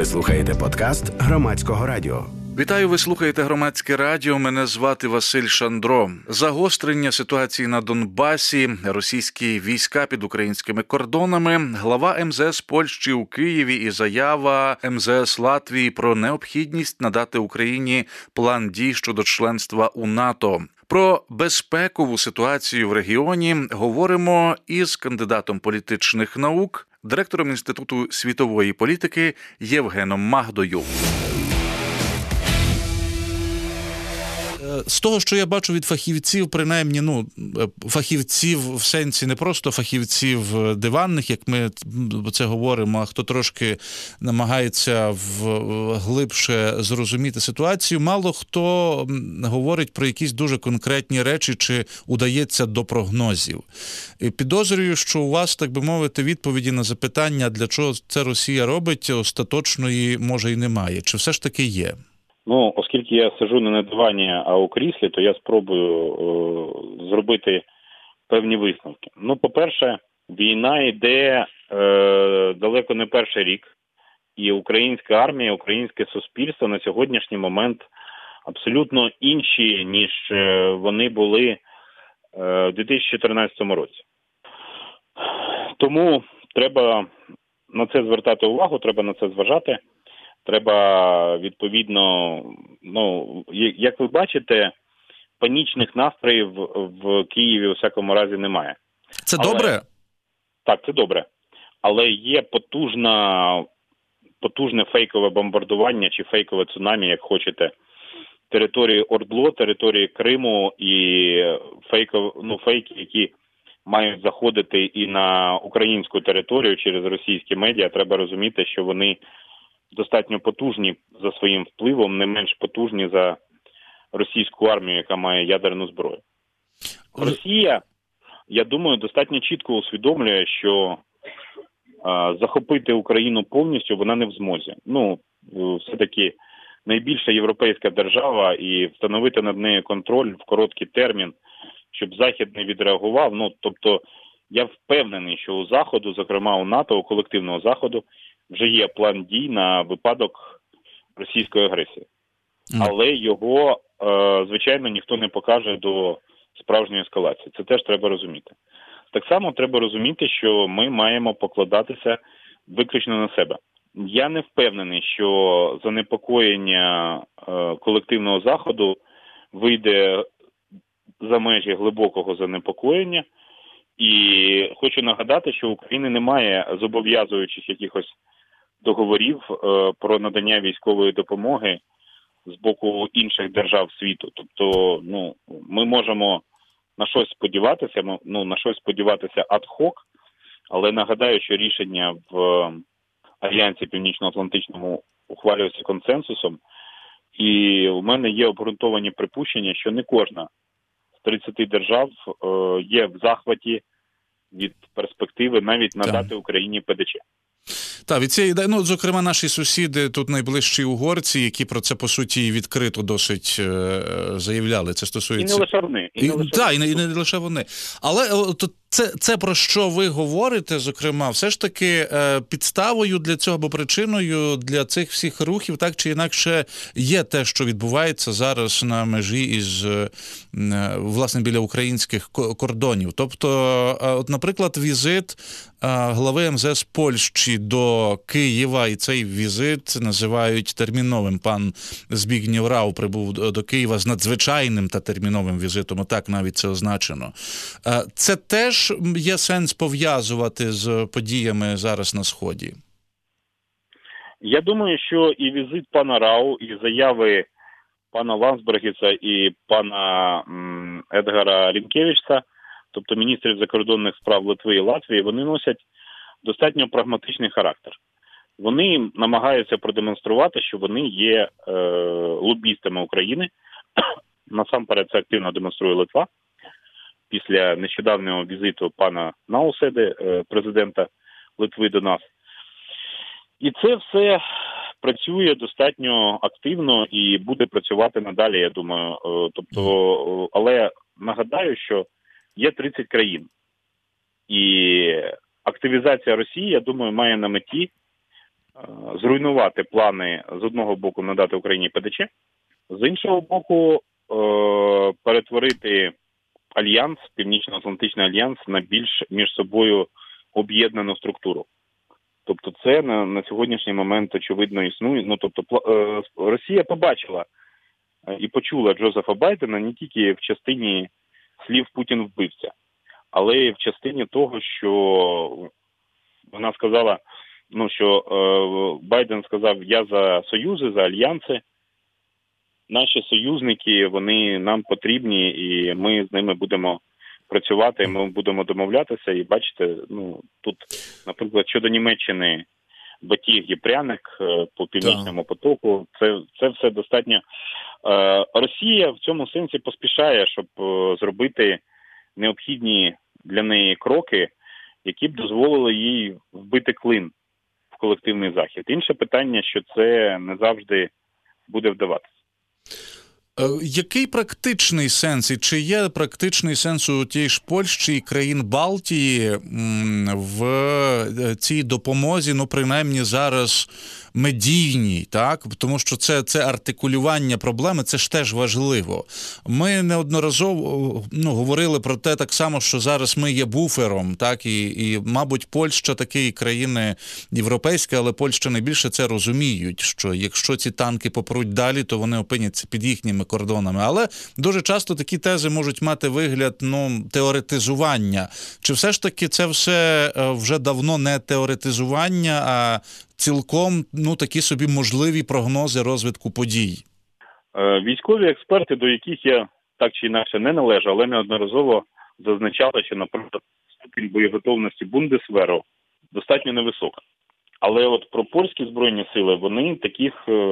Ви слухаєте подкаст Громадського радіо. Вітаю, ви слухаєте Громадське радіо. Мене звати Василь Шандро. Загострення ситуації на Донбасі, російські війська під українськими кордонами, глава МЗС Польщі у Києві і заява МЗС Латвії про необхідність надати Україні план дій щодо членства у НАТО. Про безпекову ситуацію в регіоні говоримо із кандидатом політичних наук, директором Інституту світової політики Євгеном Магдою. З того, що я бачу від фахівців, принаймні, фахівців в сенсі не просто фахівців диванних, як ми це говоримо, а хто трошки намагається глибше зрозуміти ситуацію, мало хто говорить про якісь дуже конкретні речі чи удається до прогнозів. Підозрюю, що у вас, так би мовити, відповіді на запитання, для чого це Росія робить, остаточної, може, і немає. Чи все ж таки є? Оскільки я сиджу не на дивані, а у кріслі, то я спробую зробити певні висновки. По-перше, війна йде далеко не перший рік, і українська армія, українське суспільство на сьогоднішній момент абсолютно інші, ніж вони були у 2014 році. Тому треба на це звертати увагу, треба на це зважати. Треба, відповідно, як ви бачите, панічних настроїв в Києві у всякому разі немає. Це добре? Так, це добре. Але є потужне фейкове бомбардування чи фейкове цунамі, як хочете, території ОРДЛО, території Криму і фейки, які мають заходити і на українську територію через російські медіа. Треба розуміти, що вони достатньо потужні за своїм впливом, не менш потужні за російську армію, яка має ядерну зброю. Росія, я думаю, достатньо чітко усвідомлює, що захопити Україну повністю вона не в змозі. Все-таки найбільша європейська держава і встановити над нею контроль в короткий термін, щоб Захід не відреагував. Тобто, я впевнений, що у Заходу, зокрема у НАТО, у колективного Заходу, вже є план дій на випадок російської агресії. Але його, звичайно, ніхто не покаже до справжньої ескалації. Це теж треба розуміти. Так само треба розуміти, що ми маємо покладатися виключно на себе. Я не впевнений, що занепокоєння колективного Заходу вийде за межі глибокого занепокоєння. І хочу нагадати, що в Україні немає зобов'язуючих якихось договорів про надання військової допомоги з боку інших держав світу. Тобто, ми можемо на щось сподіватися ад-хок, але нагадаю, що рішення в Альянсі Північно-Атлантичному ухвалюється консенсусом, і у мене є обґрунтовані припущення, що не кожна з 30 держав є в захваті від перспективи навіть надати Україні ПДЧ. Так, від цієї ідеї, зокрема, наші сусіди, тут найближчі угорці, які про це, по суті, відкрито досить заявляли. Це стосується... І не лише вони. І не лише вони. Але це про що ви говорите, зокрема, все ж таки підставою для цього, або причиною для цих всіх рухів, так чи інакше, є те, що відбувається зараз на межі із, власне, біля українських кордонів. Тобто, наприклад, візит глави МЗС Польщі до Києва, і цей візит називають терміновим. Пан Збігнєв Рау прибув до Києва з надзвичайним та терміновим візитом, отак навіть це означено. Це теж є сенс пов'язувати з подіями зараз на Сході? Я думаю, що і візит пана Рау, і заяви пана Ландсбергіса і пана Едгара Рінкевича, тобто міністрів закордонних справ Литви і Латвії, вони носять достатньо прагматичний характер. Вони намагаються продемонструвати, що вони є лобістами України. Насамперед це активно демонструє Литва. Після нещодавнього візиту пана Науседи, президента Литви, до нас. І це все працює достатньо активно і буде працювати надалі, я думаю. Але нагадаю, що є 30 країн. І активізація Росії, я думаю, має на меті зруйнувати плани з одного боку надати Україні ПДЧ, з іншого боку перетворити альянс, Північно-Атлантичний альянс, на більш між собою об'єднану структуру. Тобто це на сьогоднішній момент очевидно існує. Ну, тобто Росія побачила і почула Джозефа Байдена не тільки в частині слів «Путін вбивця», але й в частині того, що вона сказала, ну, що Байден сказав: я за союзи, за альянси, наші союзники, вони нам потрібні, і ми з ними будемо працювати, ми будемо домовлятися. І бачите, ну, тут, наприклад, щодо Німеччини, Батіг і Пряник по Північному потоку, це все достатньо. Росія в цьому сенсі поспішає, щоб зробити необхідні для неї кроки, які б дозволили їй вбити клин в колективний захід. Інше питання, що це не завжди буде вдаватися. Який практичний сенс, і чи є практичний сенс у тієї ж Польщі і країн Балтії в цій допомозі, ну, принаймні зараз медійній, так? Тому що це артикулювання проблеми, це ж теж важливо. Ми неодноразово говорили про те так само, що зараз ми є буфером, так? І мабуть, Польща, такі країни європейські, але Польща найбільше це розуміють, що якщо ці танки попруть далі, то вони опиняться під їхніми кордонами. Але дуже часто такі тези можуть мати вигляд, теоретизування. Чи все ж таки це все вже давно не теоретизування, а цілком, такі собі можливі прогнози розвитку подій? Військові експерти, до яких я так чи інакше не належу, але неодноразово зазначали, що, наприклад, ступінь боєготовності Бундесверу достатньо невисока. Але от про польські Збройні сили, вони таких,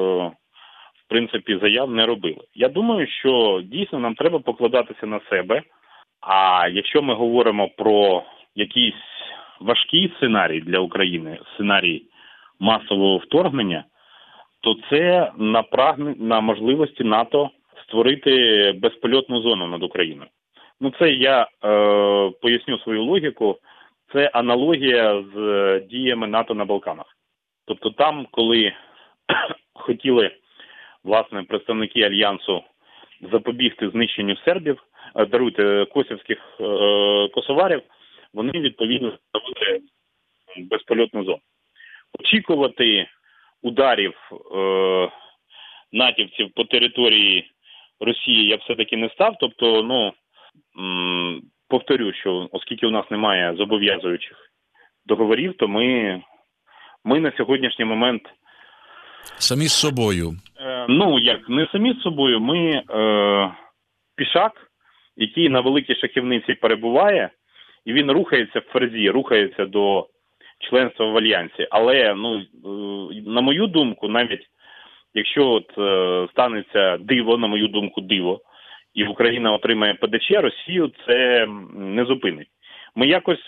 в принципі, заяв не робили. Я думаю, що дійсно нам треба покладатися на себе. А якщо ми говоримо про якийсь важкий сценарій для України, сценарій масового вторгнення, то це на можливості НАТО створити безпольотну зону над Україною. Це я поясню свою логіку. Це аналогія з діями НАТО на Балканах. Тобто там, коли хотіли, власне, представники Альянсу запобігти знищенню сербів, косівських косоварів, вони, відповідно, ставили безпольотну зону. Очікувати ударів натівців по території Росії я все-таки не став. Тобто, повторю, що оскільки у нас немає зобов'язуючих договорів, то ми на сьогоднішній момент... Самі з собою. Не самі з собою, ми пішак, який на великій шахівниці перебуває, і він рухається в ферзі, рухається до членства в Альянсі. Але, на мою думку, навіть якщо станеться диво, на мою думку, диво, і Україна отримає ПДЧ, Росію це не зупинить. Ми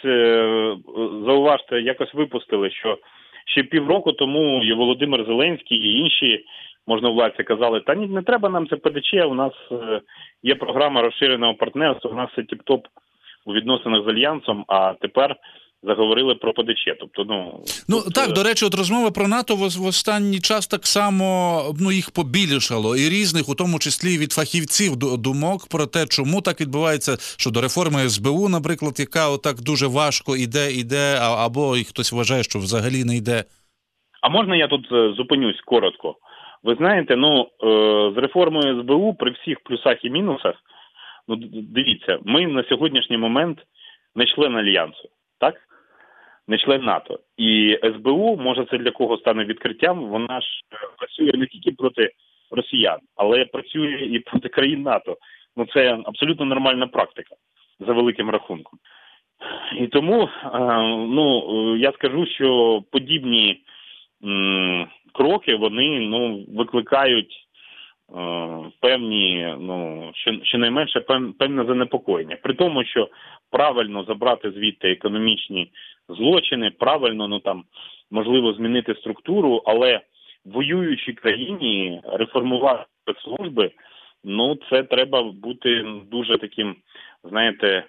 якось випустили, що ще півроку тому і Володимир Зеленський, і інші можновладці казали: та ні, не треба нам це ПДЧ, у нас є програма розширеного партнерства, у нас все тіп-топ у відносинах з Альянсом, а тепер заговорили про ПДЧ. Тобто, так, до речі, розмови про НАТО в останній час так само, їх побільшало. І різних, у тому числі від фахівців, думок про те, чому так відбувається, щодо реформи СБУ, наприклад, яка отак дуже важко іде, або і хтось вважає, що взагалі не йде. А можна я тут зупинюсь коротко? Ви знаєте, з реформою СБУ при всіх плюсах і мінусах, дивіться, ми на сьогоднішній момент не член Альянсу, так? Не член НАТО. І СБУ, може це для кого стане відкриттям, вона ж працює не тільки проти росіян, але працює і проти країн НАТО. Це абсолютно нормальна практика, за великим рахунком. І тому, я скажу, що подібні кроки, вони, викликають певні, щонайменше певне занепокоєння. При тому, що правильно забрати звідти економічні злочини, правильно, можливо, змінити структуру, але в воюючій країні реформувати спецслужби, це треба бути дуже таким, знаєте,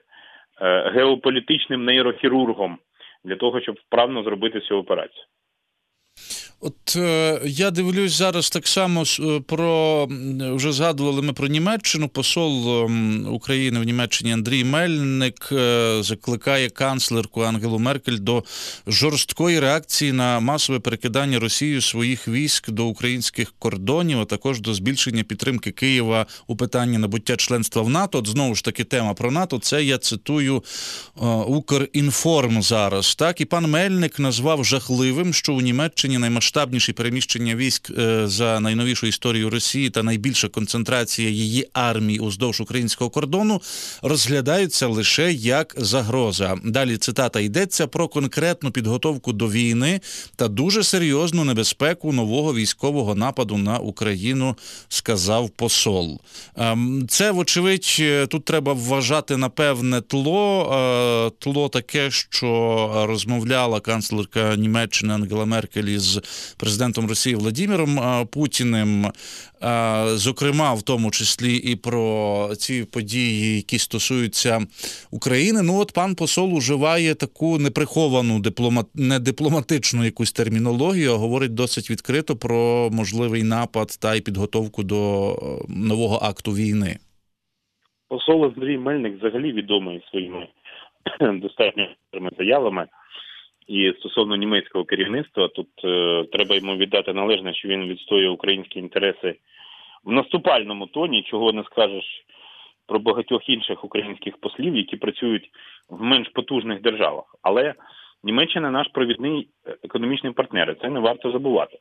геополітичним нейрохірургом для того, щоб вправно зробити цю операцію. От я дивлюсь зараз так само вже згадували ми про Німеччину. Посол України в Німеччині Андрій Мельник закликає канцлерку Ангелу Меркель до жорсткої реакції на масове перекидання Росією своїх військ до українських кордонів, а також до збільшення підтримки Києва у питанні набуття членства в НАТО. От знову ж таки тема про НАТО. Це я цитую Укрінформ зараз. Так, і пан Мельник назвав жахливим, що у Німеччині наймасштабніші переміщення військ за найновішу історію Росії та найбільша концентрація її армій уздовж українського кордону розглядаються лише як загроза. Далі цитата: йдеться про конкретну підготовку до війни та дуже серйозну небезпеку нового військового нападу на Україну, сказав посол. Це, вочевидь, тут треба вважати на певне тло таке, що розмовляла канцлерка Німеччини Ангела Меркель із президентом Росії Владимиром Путіним, зокрема, в тому числі і про ці події, які стосуються України. Ну от пан посол уживає таку неприховану, не дипломатичну якусь термінологію, а говорить досить відкрито про можливий напад та й підготовку до нового акту війни. Посол Андрій Мельник взагалі відомий своїми достатньо заявами. І стосовно німецького керівництва, тут треба йому віддати належне, що він відстоює українські інтереси в наступальному тоні, чого не скажеш про багатьох інших українських послів, які працюють в менш потужних державах. Але Німеччина наш провідний економічний партнер, це не варто забувати.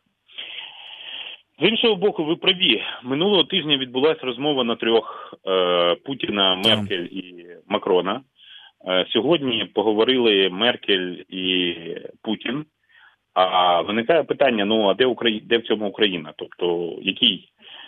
З іншого боку, ви праві. Минулого тижня відбулася розмова на трьох Путіна, Меркель і Макрона. Сьогодні поговорили Меркель і Путін. А виникає питання, а де в цьому Україна? Тобто, який?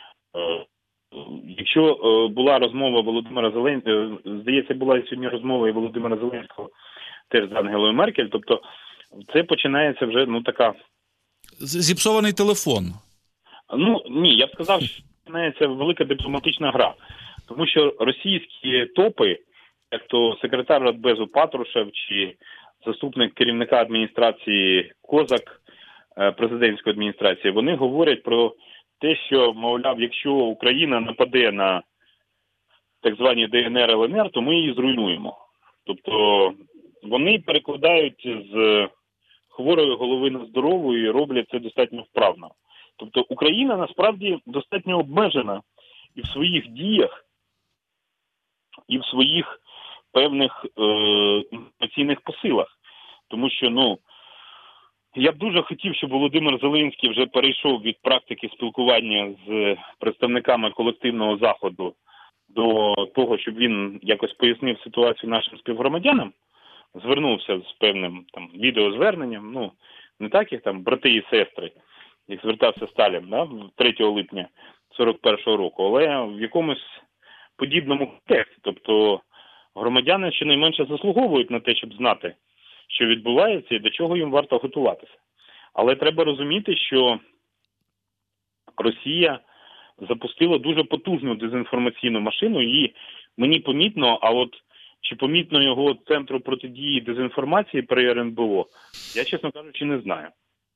Якщо була розмова Володимира Зеленського, здається, була сьогодні розмова і Володимира Зеленського теж з Ангелою Меркель, тобто це починається вже, така... Зіпсований телефон. Ні, я б сказав, що починається велика дипломатична гра. Тому що російські топи, як то секретар Радбезу Патрушев чи заступник керівника адміністрації Козак, президентської адміністрації, вони говорять про те, що, мовляв, якщо Україна нападе на так звані ДНР, ЛНР, то ми її зруйнуємо. Тобто вони перекладають з хворої голови на здорову і роблять це достатньо вправно. Тобто Україна насправді достатньо обмежена і в своїх діях, і в своїх певних інформаційних посилах. Тому що, я б дуже хотів, щоб Володимир Зеленський вже перейшов від практики спілкування з представниками колективного Заходу до того, щоб він якось пояснив ситуацію нашим співгромадянам, звернувся з певним відеозверненням, не так, як брати і сестри, як звертався Сталін, 3 липня 41-го року, але в якомусь подібному контексті. Тобто громадяни щонайменше заслуговують на те, щоб знати, що відбувається і до чого їм варто готуватися. Але треба розуміти, що Росія запустила дуже потужну дезінформаційну машину, і мені помітно, а от чи помітно його Центру протидії дезінформації при РНБО, я, чесно кажучи, не знаю.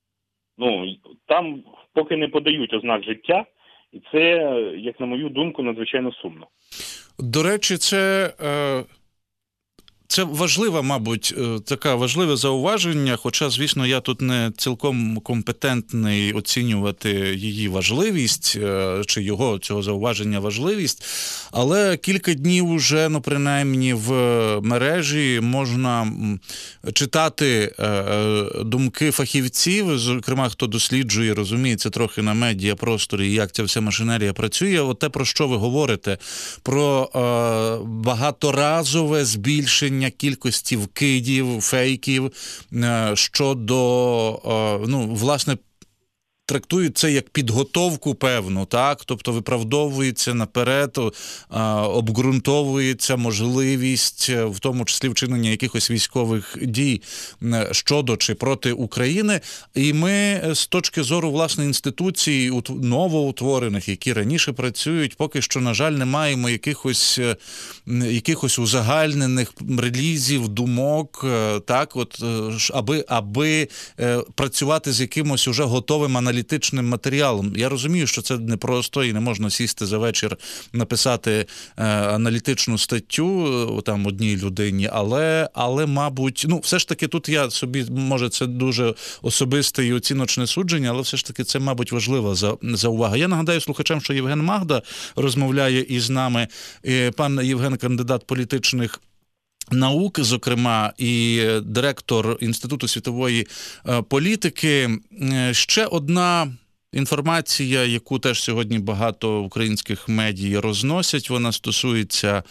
Там поки не подають ознак життя, і це, як на мою думку, надзвичайно сумно. До речі, це важливе, мабуть, таке важливе зауваження, хоча, звісно, я тут не цілком компетентний оцінювати її важливість, чи цього зауваження важливість, але кілька днів уже, принаймні, в мережі можна читати думки фахівців, зокрема, хто досліджує, розуміється трохи на медіапросторі, як ця вся машинерія працює. От те, про що ви говорите, про багаторазове збільшення кількості вкидів, фейків щодо, власне, трактують це як підготовку певну, так? Тобто виправдовується наперед, обґрунтовується можливість, в тому числі вчинення якихось військових дій щодо чи проти України. І ми з точки зору, власне, інституцій новоутворених, які раніше працюють, поки що, на жаль, не маємо якихось узагальнених релізів, думок, так, от, аби працювати з якимось уже готовим аналітичним матеріалом. Я розумію, що це непросто і не можна сісти за вечір, написати аналітичну статтю там одній людині, але мабуть, все ж таки тут я собі, може це дуже особисте і оціночне судження, але все ж таки це, мабуть, важлива заувага. Я нагадаю слухачам, що Євген Магда розмовляє із нами. Пан Євген – кандидат політичних наук, зокрема, і директор Інституту світової політики. Ще одна інформація, яку теж сьогодні багато українських медій розносять, вона стосується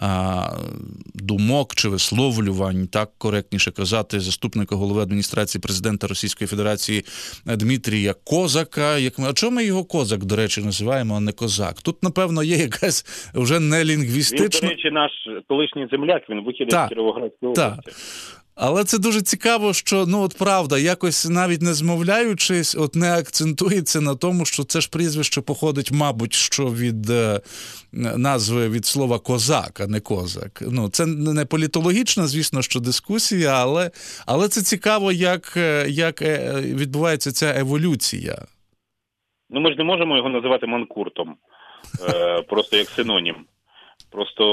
думок чи висловлювань, так коректніше казати, заступника голови адміністрації президента Російської Федерації Дмитрія Козака. А чому ми його Козак, до речі, називаємо, а не Козак? Тут, напевно, є якась вже не лінгвістична... Він, до речі, наш колишній земляк, він вихідець з Кіровоградської області. Але це дуже цікаво, що, от правда, якось навіть не змовляючись, не акцентується на тому, що це ж прізвище походить, мабуть, що від назви, від слова «козак», а не «козак». Це не політологічна, звісно, що дискусія, але це цікаво, як відбувається ця еволюція. Ми ж не можемо його називати манкуртом, просто як синонім. Просто,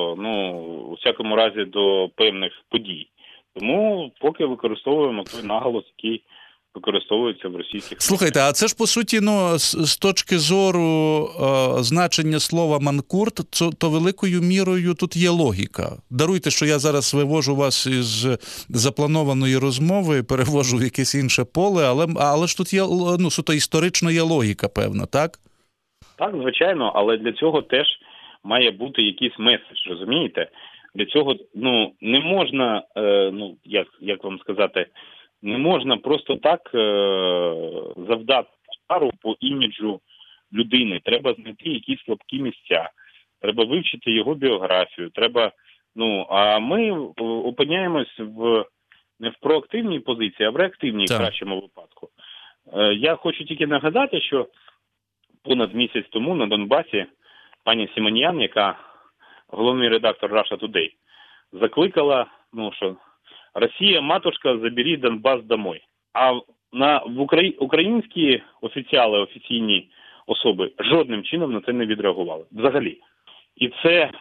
у всякому разі, до певних подій. Тому поки використовуємо той наголос, який використовується в російських... Слухайте, а це ж, по суті, з точки зору значення слова «манкурт», то великою мірою тут є логіка. Даруйте, що я зараз вивожу вас із запланованої розмови, перевожу в якесь інше поле, але ж тут є, суто історично є логіка певна, так? Так, звичайно, але для цього теж має бути якийсь меседж, розумієте? Для цього, не можна, як вам сказати, не можна просто так завдати удару по іміджу людини. Треба знайти якісь слабкі місця, треба вивчити його біографію, треба, а ми опиняємось не в проактивній позиції, а в реактивній, в кращому випадку. Я хочу тільки нагадати, що понад місяць тому на Донбасі пані Сімоньян, яка головний редактор Russia Today, закликала, що Росія, матушка, забери Донбас домой. А в українські офіціали, офіційні особи жодним чином на це не відреагували. Взагалі. І це,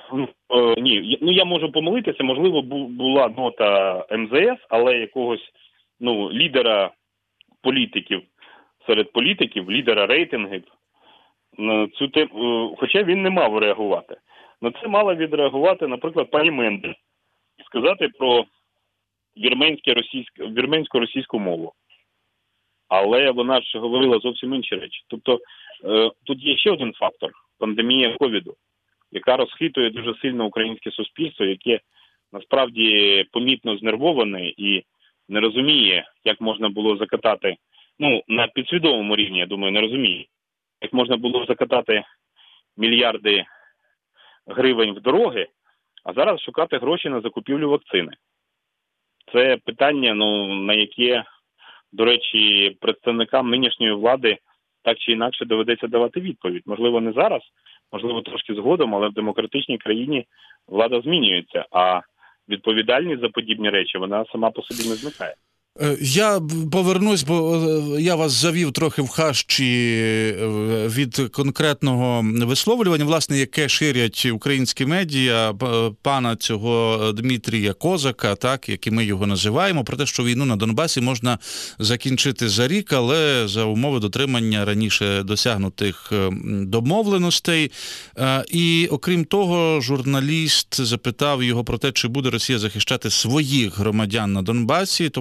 я можу помилитися, можливо, була нота МЗС, але якогось, лідера політиків, серед політиків, лідера рейтингів, на цю тему, хоча він не мав реагувати. На це мала відреагувати, наприклад, пані Мендель, сказати про вірменсько-російську мову. Але вона ж говорила зовсім інші речі. Тобто тут є ще один фактор – пандемія ковіду, яка розхитує дуже сильно українське суспільство, яке насправді помітно знервоване і не розуміє, як можна було закатати, на підсвідомому рівні, я думаю, не розуміє, як можна було закатати мільярди гривень в дороги, а зараз шукати гроші на закупівлю вакцини. Це питання, на яке, до речі, представникам нинішньої влади так чи інакше доведеться давати відповідь. Можливо, не зараз, можливо, трошки згодом, але в демократичній країні влада змінюється, а відповідальність за подібні речі, вона сама по собі не зникає. Я повернусь, бо я вас завів трохи в хащі від конкретного висловлювання, власне, яке ширять українські медіа, пана цього Дмитрія Козака, так, як і ми його називаємо, про те, що війну на Донбасі можна закінчити за рік, але за умови дотримання раніше досягнутих домовленостей. І, окрім того, журналіст запитав його про те, чи буде Росія захищати своїх громадян на Донбасі, тобто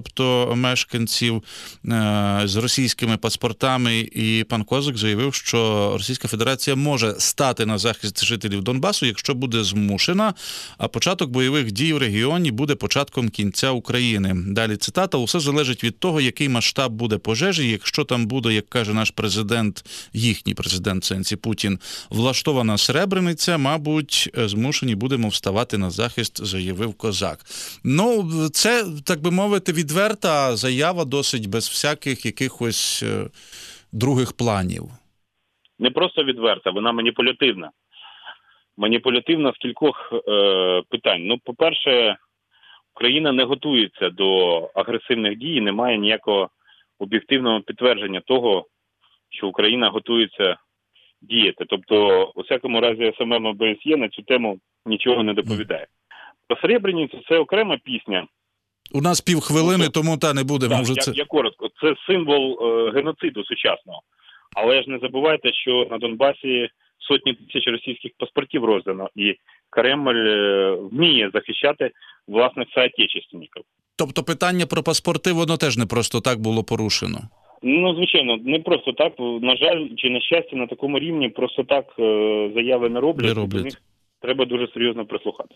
про мешканців з російськими паспортами, і пан Козак заявив, що Російська Федерація може стати на захист жителів Донбасу, якщо буде змушена, а початок бойових дій в регіоні буде початком кінця України. Далі цитата: «Усе залежить від того, який масштаб буде пожежі. Якщо там буде, як каже наш президент, їхній президент в сенсі Путін, влаштована Сребрениця, мабуть, змушені будемо вставати на захист», заявив Козак. Ну, це, так би мовити, відверта заява, досить без всяких якихось других планів. Не просто відверта, вона маніпулятивна. Маніпулятивна з кількох питань. Ну, по-перше, Україна не готується до агресивних дій, немає ніякого об'єктивного підтвердження того, що Україна готується діяти. Тобто, у всякому разі, СММ ОБСЄ на цю тему нічого не доповідає. Про Сребреницю – це окрема пісня. У нас півхвилини, тому не будемо так, вже це. Я коротко. Це символ геноциду сучасного. Але ж не забувайте, що на Донбасі сотні тисяч російських паспортів роздано, і Кремль вміє захищати власних соотечественників. Тобто питання про паспорти, воно теж не просто так було порушено? Ну, звичайно, не просто так. На жаль, чи на щастя, на такому рівні просто так заяви не роблять. До них треба дуже серйозно прислухатися.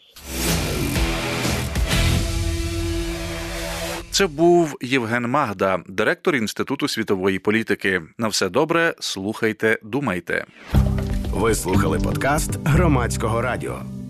Це був Євген Магда, директор Інституту світової політики. На все добре, слухайте, думайте. Ви слухали подкаст Громадського радіо.